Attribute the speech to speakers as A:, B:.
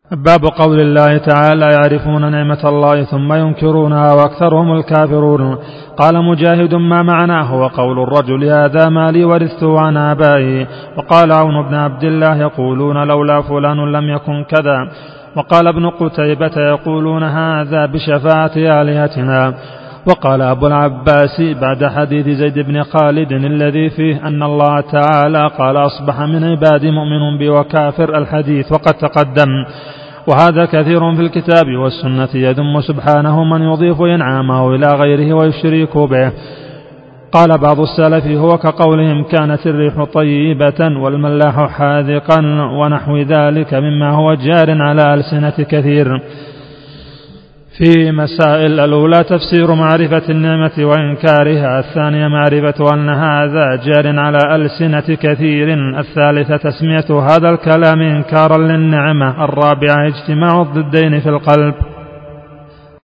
A: باب قول الله تعالى يعرفون نعمة الله ثم ينكرونها وأكثرهم الكافرون. قال مجاهد ما معناه وقول الرجل هذا مالي ورثته عن آبائي. وقال عون بن عبد الله يقولون لولا فلان لم يكن كذا. وقال ابن قتيبة يقولون هذا بشفاعة آلهتنا. وقال أبو العباس بعد حديث زيد بن خالد الذي فيه أن الله تعالى قال أصبح من عبادي مؤمن بي وكافر الحديث وقد تقدم. وهذا كثير في الكتاب والسنة يذم سبحانه من يضيف إنعامه إلى غيره ويشرك به. قال بعض السلف هو كقولهم كانت الريح طيبة والملاح حاذقا ونحو ذلك مما هو جار على ألسنة كثير. في مسائل الأولى تفسير معرفة النعمة وإنكارها، الثانية معرفة أن هذا جار على ألسنة كثير، الثالثة تسمية هذا الكلام إنكارا للنعمة، الرابعة اجتماع الضدين في القلب.